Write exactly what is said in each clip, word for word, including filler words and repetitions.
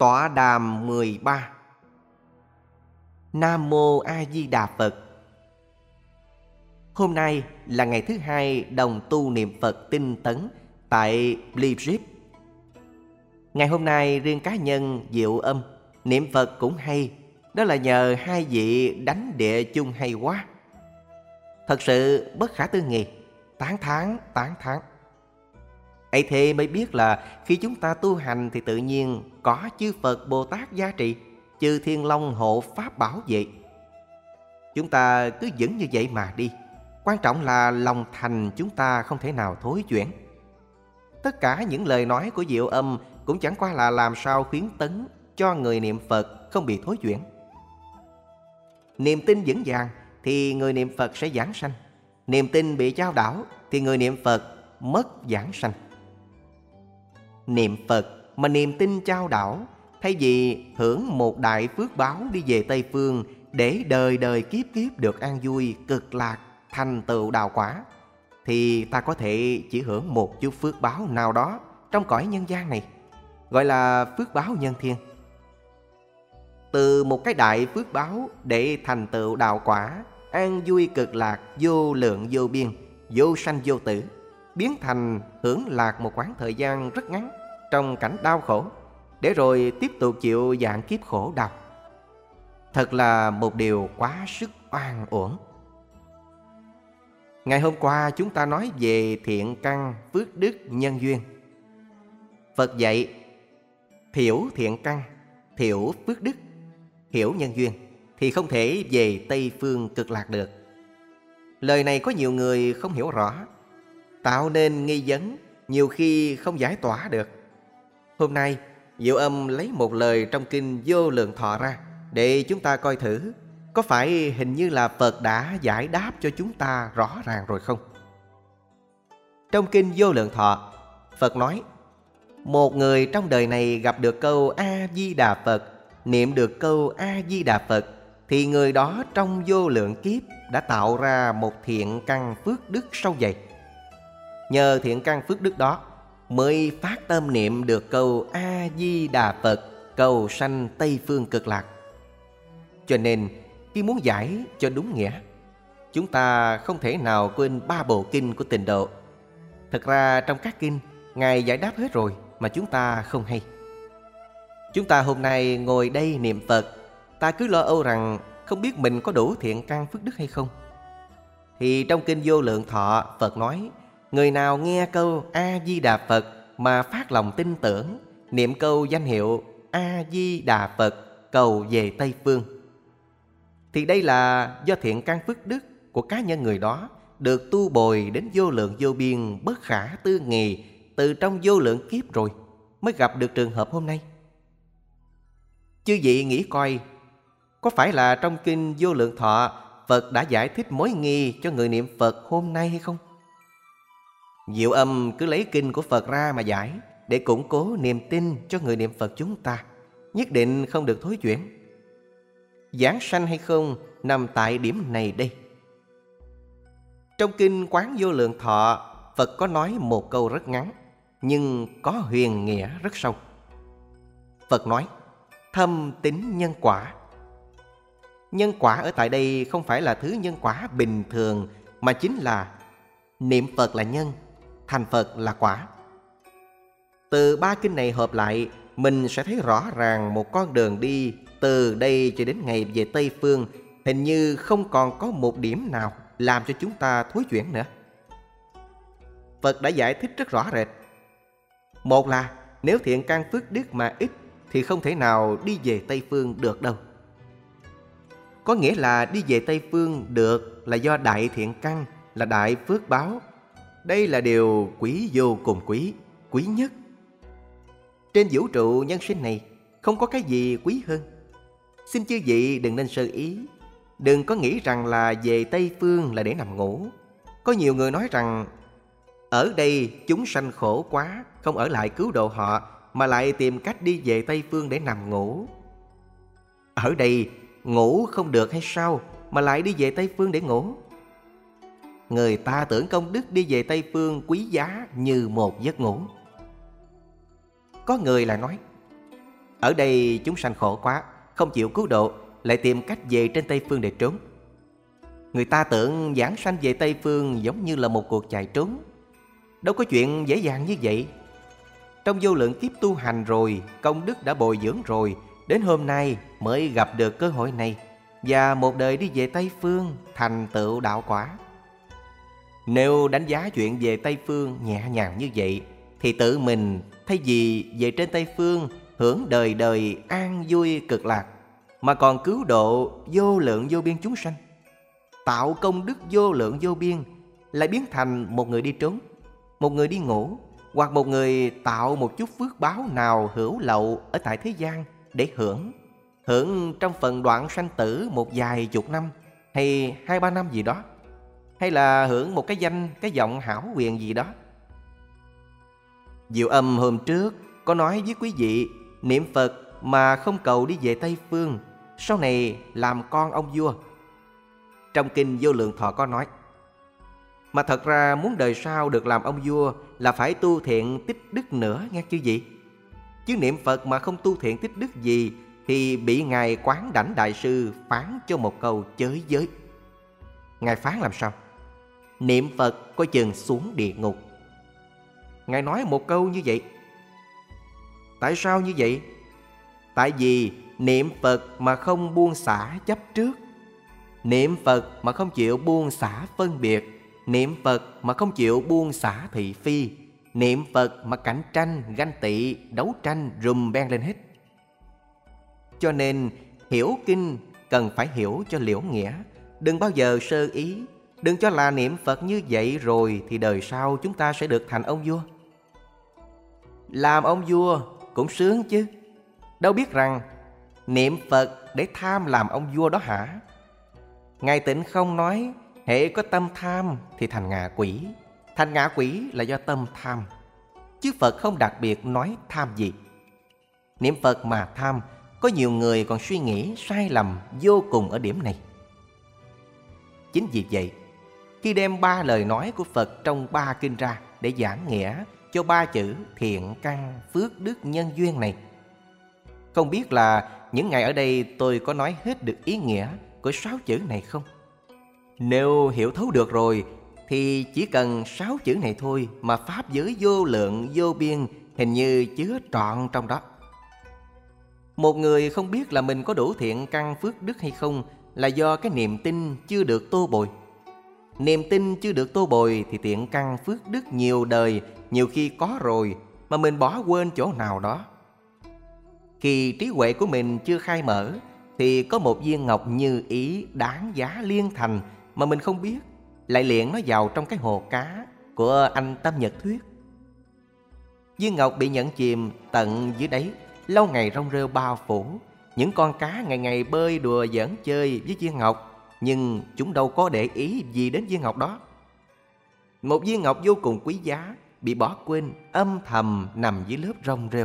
Tọa đàm mười ba. Nam Mô A Di Đà Phật. Hôm nay là ngày thứ hai đồng tu niệm Phật tinh tấn tại Pleiades. Ngày hôm nay riêng cá nhân Diệu Âm niệm Phật cũng hay. Đó là nhờ hai vị đánh địa chung hay quá. Thật sự bất khả tư nghị. Tán thán, tán thán. ấy thế mới biết là khi chúng ta tu hành thì tự nhiên có chư Phật Bồ Tát gia trì, chư Thiên Long hộ pháp bảo vệ. Chúng ta cứ vững như vậy mà đi. Quan trọng là lòng thành chúng ta không thể nào thối chuyển. Tất cả những lời nói của Diệu Âm cũng chẳng qua là làm sao khuyến tấn cho người niệm Phật không bị thối chuyển. Niềm tin vững vàng thì người niệm Phật sẽ giảng sanh. Niềm tin bị chao đảo thì người niệm Phật mất giảng sanh. Niệm Phật mà niềm tin chao đảo, thay vì hưởng một đại phước báo đi về Tây Phương để đời đời kiếp kiếp được an vui, cực lạc, thành tựu đạo quả, thì ta có thể chỉ hưởng một chút phước báo nào đó trong cõi nhân gian này, gọi là phước báo nhân thiên. Từ một cái đại phước báo để thành tựu đạo quả, an vui cực lạc, vô lượng vô biên, vô sanh vô tử, biến thành hưởng lạc một quãng thời gian rất ngắn trong cảnh đau khổ, để rồi tiếp tục chịu vạn kiếp khổ đau. Thật là một điều quá sức oan uổng. Ngày hôm qua chúng ta nói về thiện căn, phước đức, nhân duyên. Phật dạy thiểu thiện căn, thiểu phước đức, hiểu nhân duyên thì không thể về Tây Phương cực lạc được. Lời này có nhiều người không hiểu rõ, tạo nên nghi vấn, nhiều khi không giải tỏa được. Hôm nay Diệu Âm lấy một lời trong kinh Vô Lượng Thọ ra để chúng ta coi thử có phải hình như là Phật đã giải đáp cho chúng ta rõ ràng rồi không. Trong kinh Vô Lượng Thọ, Phật nói: một người trong đời này gặp được câu A-di-đà Phật, niệm được câu A-di-đà Phật, thì người đó trong vô lượng kiếp đã tạo ra một thiện căn phước đức sâu dày. Nhờ thiện căn phước đức đó mới phát tâm niệm được câu A-di-đà Phật, cầu sanh Tây Phương cực lạc. Cho nên khi muốn giải cho đúng nghĩa, chúng ta không thể nào quên ba bộ kinh của Tịnh Độ. Thật ra trong các kinh Ngài giải đáp hết rồi mà chúng ta không hay. Chúng ta hôm nay ngồi đây niệm Phật, ta cứ lo âu rằng không biết mình có đủ thiện căn phước đức hay không. Thì trong kinh Vô Lượng Thọ, Phật nói: người nào nghe câu A-di-đà Phật mà phát lòng tin tưởng, niệm câu danh hiệu A-di-đà Phật, cầu về Tây Phương, thì đây là do thiện căn phước đức của cá nhân người đó được tu bồi đến vô lượng vô biên, bất khả tư nghì, từ trong vô lượng kiếp rồi mới gặp được trường hợp hôm nay. Chư vị nghĩ coi, có phải là trong kinh Vô Lượng Thọ Phật đã giải thích mối nghi cho người niệm Phật hôm nay hay không? Diệu Âm cứ lấy kinh của Phật ra mà giải, để củng cố niềm tin cho người niệm Phật chúng ta, nhất định không được thối chuyển. Giảng sanh hay không nằm tại điểm này đây. Trong kinh Quán Vô Lượng Thọ, Phật có nói một câu rất ngắn, nhưng có huyền nghĩa rất sâu. Phật nói: thâm tín nhân quả. Nhân quả ở tại đây không phải là thứ nhân quả bình thường, mà chính là niệm Phật là nhân, thành Phật là quả. Từ ba kinh này hợp lại, mình sẽ thấy rõ ràng một con đường đi từ đây cho đến ngày về Tây Phương hình như không còn có một điểm nào làm cho chúng ta thối chuyển nữa. Phật đã giải thích rất rõ rệt. Một là nếu thiện căn phước đức mà ít thì không thể nào đi về Tây Phương được đâu. Có nghĩa là đi về Tây Phương được là do đại thiện căn, là đại phước báo. Đây là điều quý vô cùng quý, quý nhất. Trên vũ trụ nhân sinh này không có cái gì quý hơn. Xin chư vị đừng nên sơ ý, đừng có nghĩ rằng là về Tây Phương là để nằm ngủ. Có nhiều người nói rằng ở đây chúng sanh khổ quá, không ở lại cứu độ họ, mà lại tìm cách đi về Tây Phương để nằm ngủ. Ở đây ngủ không được hay sao mà lại đi về Tây Phương để ngủ? Người ta tưởng công đức đi về Tây Phương quý giá như một giấc ngủ. Có người lại nói: Ở đây chúng sanh khổ quá, không chịu cứu độ, lại tìm cách về trên Tây Phương để trốn. Người ta tưởng giảng sanh về Tây Phương giống như là một cuộc chạy trốn. Đâu có chuyện dễ dàng như vậy. Trong vô lượng kiếp tu hành rồi, công đức đã bồi dưỡng rồi, đến hôm nay mới gặp được cơ hội này, và một đời đi về Tây Phương, thành tựu đạo quả. Nếu đánh giá chuyện về Tây Phương nhẹ nhàng như vậy, thì tự mình thay vì về trên Tây Phương hưởng đời đời an vui cực lạc, mà còn cứu độ vô lượng vô biên chúng sanh, tạo công đức vô lượng vô biên, lại biến thành một người đi trốn, một người đi ngủ, hoặc một người tạo một chút phước báo nào hữu lậu ở tại thế gian để hưởng. Hưởng trong phần đoạn sanh tử một vài chục năm, hay hai ba năm gì đó, hay là hưởng một cái danh, cái giọng hảo quyền gì đó. Diệu Âm hôm trước có nói với quý vị, niệm Phật mà không cầu đi về Tây Phương, sau này làm con ông vua. Trong kinh Vô Lượng Thọ có nói, mà thật ra muốn đời sau được làm ông vua là phải tu thiện tích đức nữa nghe chứ gì. Chứ niệm Phật mà không tu thiện tích đức gì thì bị Ngài Quán Đảnh Đại Sư phán cho một câu chới giới. Ngài phán làm sao? Niệm Phật coi chừng xuống địa ngục. Ngài nói một câu như vậy. Tại sao như vậy? Tại vì niệm Phật mà không buông xả chấp trước, niệm Phật mà không chịu buông xả phân biệt, niệm Phật mà không chịu buông xả thị phi, niệm Phật mà cạnh tranh, ganh tị, đấu tranh rùm beng lên hết. Cho nên hiểu kinh cần phải hiểu cho liễu nghĩa, đừng bao giờ sơ ý. Đừng cho là niệm Phật như vậy rồi thì đời sau chúng ta sẽ được thành ông vua. Làm ông vua cũng sướng chứ. Đâu biết rằng niệm Phật để tham làm ông vua đó hả? Ngài Tịnh Không nói, hễ có tâm tham thì thành ngạ quỷ. Thành ngạ quỷ là do tâm tham, chứ Phật không đặc biệt nói tham gì. Niệm Phật mà tham, có nhiều người còn suy nghĩ sai lầm vô cùng ở điểm này. Chính vì vậy, khi đem ba lời nói của Phật trong ba kinh ra để giảng nghĩa cho ba chữ thiện căn phước đức nhân duyên này, không biết là những ngày ở đây tôi có nói hết được ý nghĩa của sáu chữ này không? Nếu hiểu thấu được rồi thì chỉ cần sáu chữ này thôi mà pháp giới vô lượng vô biên hình như chứa trọn trong đó. Một người không biết là mình có đủ thiện căn phước đức hay không là do cái niềm tin chưa được tô bồi. Niềm tin chưa được tô bồi thì thiện căn phước đức nhiều đời nhiều khi có rồi mà mình bỏ quên chỗ nào đó. Khi trí huệ của mình chưa khai mở thì có một viên ngọc như ý đáng giá liên thành mà mình không biết, lại liệng nó vào trong cái hồ cá của anh Tâm Nhật Thuyết. Viên ngọc bị nhận chìm tận dưới đáy, lâu ngày rong rêu bao phủ. Những con cá ngày ngày bơi đùa giỡn chơi với viên ngọc, nhưng chúng đâu có để ý gì đến viên ngọc đó. Một viên ngọc vô cùng quý giá bị bỏ quên, âm thầm nằm dưới lớp rong rêu.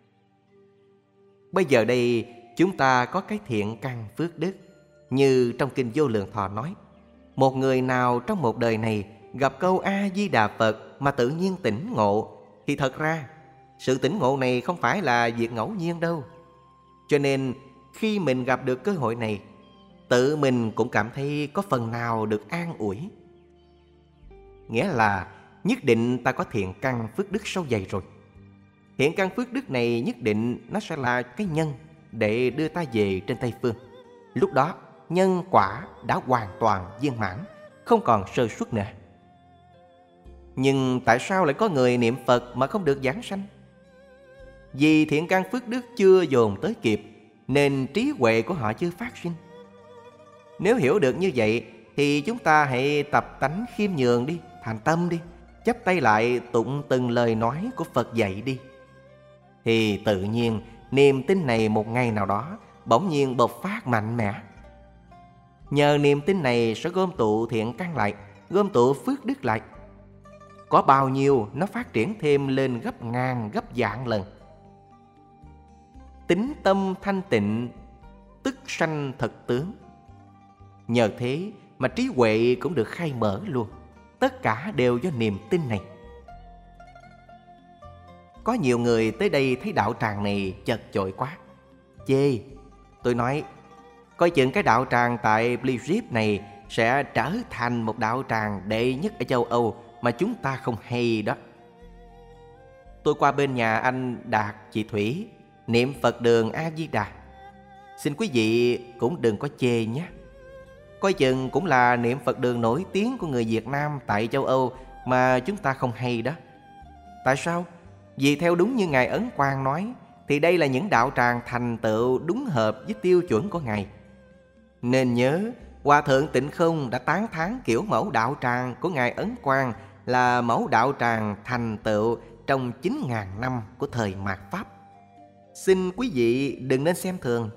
Bây giờ đây chúng ta có cái thiện căn phước đức, như trong kinh Vô Lượng Thọ nói, một người nào trong một đời này gặp câu A Di Đà Phật mà tự nhiên tỉnh ngộ, thì thật ra sự tỉnh ngộ này không phải là việc ngẫu nhiên đâu. Cho nên khi mình gặp được cơ hội này, tự mình cũng cảm thấy có phần nào được an ủi. Nghĩa là nhất định ta có thiện căn phước đức sâu dày rồi. Thiện căn phước đức này nhất định nó sẽ là cái nhân để đưa ta về trên Tây Phương. Lúc đó nhân quả đã hoàn toàn viên mãn, không còn sơ suất nữa. Nhưng tại sao lại có người niệm Phật mà không được giảng sanh? Vì thiện căn phước đức chưa dồn tới kịp, nên trí huệ của họ chưa phát sinh. Nếu hiểu được như vậy thì chúng ta hãy tập tánh khiêm nhường đi, thành tâm đi, chắp tay lại tụng từng lời nói của Phật dạy đi. Thì tự nhiên niềm tin này một ngày nào đó bỗng nhiên bộc phát mạnh mẽ. Nhờ niềm tin này sẽ gom tụ thiện căn lại, gom tụ phước đức lại. Có bao nhiêu nó phát triển thêm lên gấp ngàn gấp vạn lần. Tính tâm thanh tịnh tức sanh thật tướng. Nhờ thế mà trí huệ cũng được khai mở luôn. Tất cả đều do niềm tin này. Có nhiều người tới đây thấy đạo tràng này chật chội quá, chê. Tôi nói, coi chừng cái đạo tràng tại Pleiades này sẽ trở thành một đạo tràng đệ nhất ở châu Âu mà chúng ta không hay đó. Tôi qua bên nhà anh Đạt, chị Thủy, niệm Phật đường A-di-đà. Xin quý vị cũng đừng có chê nhé. Coi chừng cũng là niệm Phật đường nổi tiếng của người Việt Nam tại châu Âu mà chúng ta không hay đó. Tại sao? Vì theo đúng như Ngài Ấn Quang nói, thì đây là những đạo tràng thành tựu đúng hợp với tiêu chuẩn của Ngài. Nên nhớ, Hòa Thượng Tịnh Không đã tán thán kiểu mẫu đạo tràng của Ngài Ấn Quang là mẫu đạo tràng thành tựu trong chín ngàn năm của thời mạt Pháp. Xin quý vị đừng nên xem thường.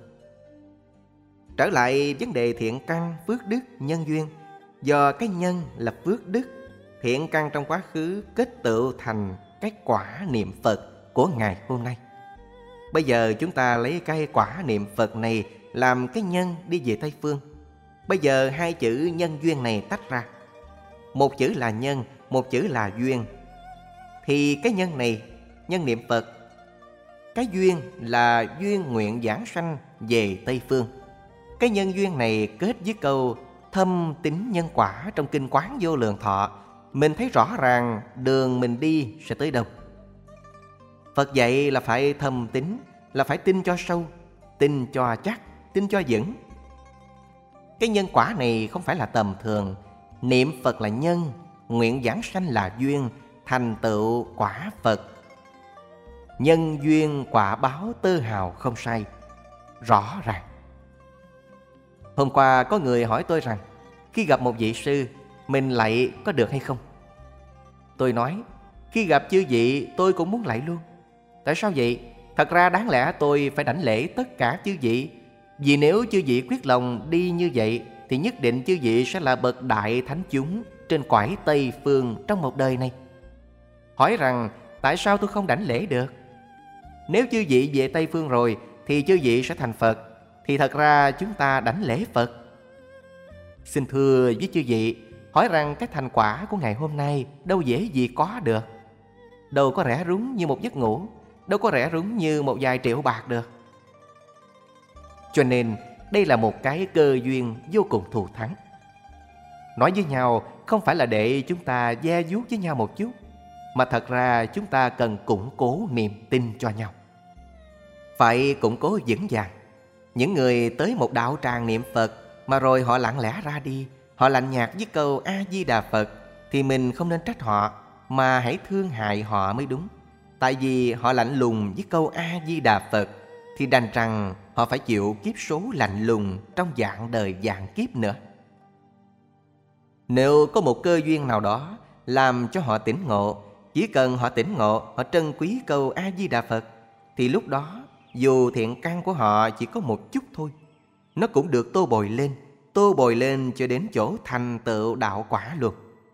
Trở lại vấn đề thiện căn, phước đức, nhân duyên. Do cái nhân là phước đức, thiện căn trong quá khứ kết tựu thành cái quả niệm Phật của ngày hôm nay. Bây giờ chúng ta lấy cái quả niệm Phật này làm cái nhân đi về Tây Phương. Bây giờ hai chữ nhân duyên này tách ra. Một chữ là nhân, một chữ là duyên. Thì cái nhân này, nhân niệm Phật. Cái duyên là duyên nguyện giảng sanh về Tây Phương. Cái nhân duyên này kết với câu thâm tín nhân quả trong Kinh Quán Vô Lượng Thọ. Mình thấy rõ ràng đường mình đi sẽ tới đâu. Phật dạy là phải thâm tín, là phải tin cho sâu, tin cho chắc, tin cho vững. Cái nhân quả này không phải là tầm thường. Niệm Phật là nhân, nguyện giảng sanh là duyên, thành tựu quả Phật. Nhân duyên quả báo tơ hào không sai. Rõ ràng. Hôm qua có người hỏi tôi rằng, khi gặp một vị sư, mình lạy có được hay không? Tôi nói, khi gặp chư vị tôi cũng muốn lạy luôn. Tại sao vậy? Thật ra đáng lẽ tôi phải đảnh lễ tất cả chư vị. Vì nếu chư vị quyết lòng đi như vậy, thì nhất định chư vị sẽ là bậc đại thánh chúng trên cõi Tây Phương trong một đời này. Hỏi rằng, tại sao tôi không đảnh lễ được? Nếu chư vị về Tây Phương rồi, thì chư vị sẽ thành Phật. Thì thật ra chúng ta đảnh lễ Phật. Xin thưa với chư vị, hỏi rằng cái thành quả của ngày hôm nay đâu dễ gì có được. Đâu có rẻ rúng như một giấc ngủ, đâu có rẻ rúng như một vài triệu bạc được. Cho nên đây là một cái cơ duyên vô cùng thù thắng. Nói với nhau không phải là để chúng ta gia vuốt với nhau một chút, mà thật ra chúng ta cần củng cố niềm tin cho nhau. Phải củng cố vững vàng. Những người tới một đạo tràng niệm Phật mà rồi họ lặng lẽ ra đi, họ lạnh nhạt với câu A-di-đà Phật, thì mình không nên trách họ, mà hãy thương hại họ mới đúng. Tại vì họ lạnh lùng với câu A-di-đà Phật, thì đành rằng họ phải chịu kiếp số lạnh lùng trong vạn đời vạn kiếp nữa. Nếu có một cơ duyên nào đó làm cho họ tỉnh ngộ, chỉ cần họ tỉnh ngộ, họ trân quý câu A-di-đà Phật, thì lúc đó dù thiện căn của họ chỉ có một chút thôi, nó cũng được tô bồi lên, tô bồi lên cho đến chỗ thành tựu đạo quả luôn.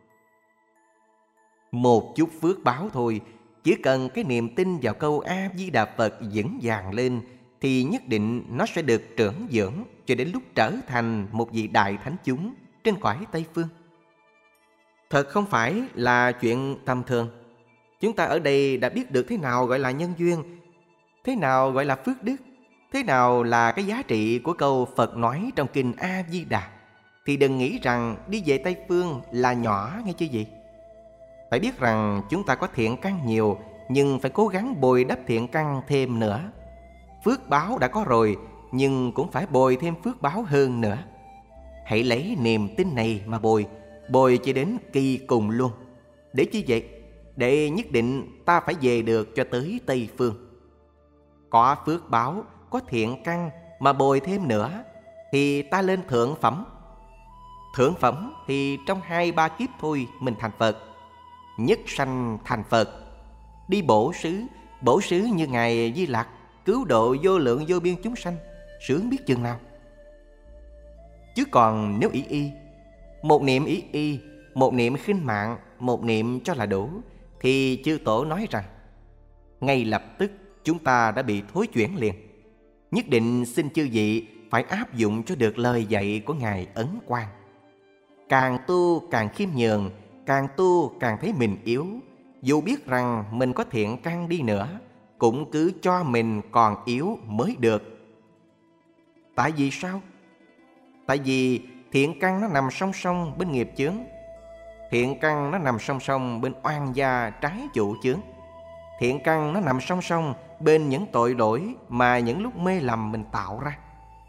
Một chút phước báo thôi, chỉ cần cái niềm tin vào câu A-di-đà Phật vững vàng lên, thì nhất định nó sẽ được trưởng dưỡng cho đến lúc trở thành một vị đại thánh chúng trên cõi Tây Phương. Thật không phải là chuyện tầm thường. Chúng ta ở đây đã biết được thế nào gọi là nhân duyên, thế nào gọi là phước đức, thế nào là cái giá trị của câu Phật nói trong kinh A-di-đà. Thì đừng nghĩ rằng đi về Tây Phương là nhỏ nghe chứ gì. Phải biết rằng chúng ta có thiện căn nhiều, nhưng phải cố gắng bồi đắp thiện căn thêm nữa. Phước báo đã có rồi, nhưng cũng phải bồi thêm phước báo hơn nữa. Hãy lấy niềm tin này mà bồi, bồi cho đến kỳ cùng luôn. Để chi vậy? Để nhất định ta phải về được cho tới Tây Phương. Có phước báo, có thiện căn mà bồi thêm nữa, thì ta lên thượng phẩm. Thượng phẩm thì trong hai ba kiếp thôi mình thành Phật. Nhất sanh thành Phật. Đi bổ xứ, bổ xứ như Ngài Di Lặc, cứu độ vô lượng vô biên chúng sanh, sướng biết chừng nào. Chứ còn nếu ý y, một niệm ý y, một niệm khinh mạng, một niệm cho là đủ, thì chư tổ nói rằng ngay lập tức chúng ta đã bị thối chuyển liền. Nhất định xin chư vị phải áp dụng cho được lời dạy của Ngài Ấn Quang. Càng tu càng khiêm nhường, càng tu càng thấy mình yếu. dù biết rằng mình có thiện căn đi nữa, cũng cứ cho mình còn yếu mới được. Tại vì sao? Tại vì thiện căn nó nằm song song bên nghiệp chướng. Thiện căn nó nằm song song bên oan gia trái chủ chướng. Thiện căn nó nằm song song bên những tội lỗi mà những lúc mê lầm mình tạo ra.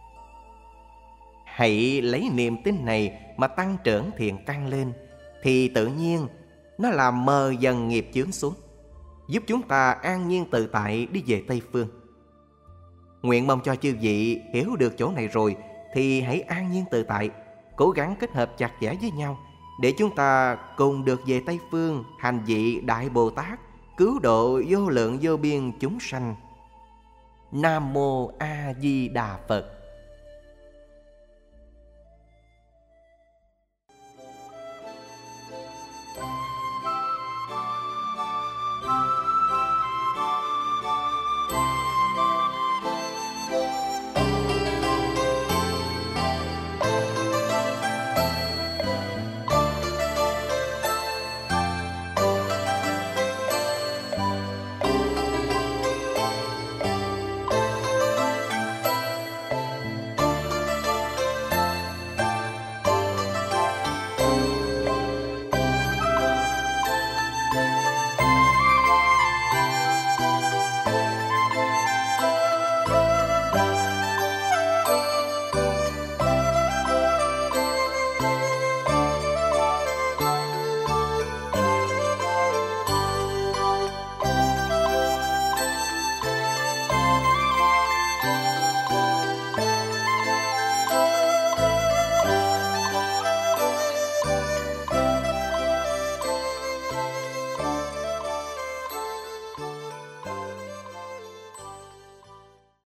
Hãy lấy niềm tin này mà tăng trưởng thiện căn lên, thì tự nhiên nó làm mờ dần nghiệp chướng xuống, giúp chúng ta an nhiên tự tại đi về Tây Phương. Nguyện mong cho chư vị hiểu được chỗ này rồi thì hãy an nhiên tự tại, cố gắng kết hợp chặt chẽ với nhau để chúng ta cùng được về Tây Phương thành vị Đại Bồ Tát, cứu độ vô lượng vô biên chúng sanh. Nam Mô A Di Đà Phật.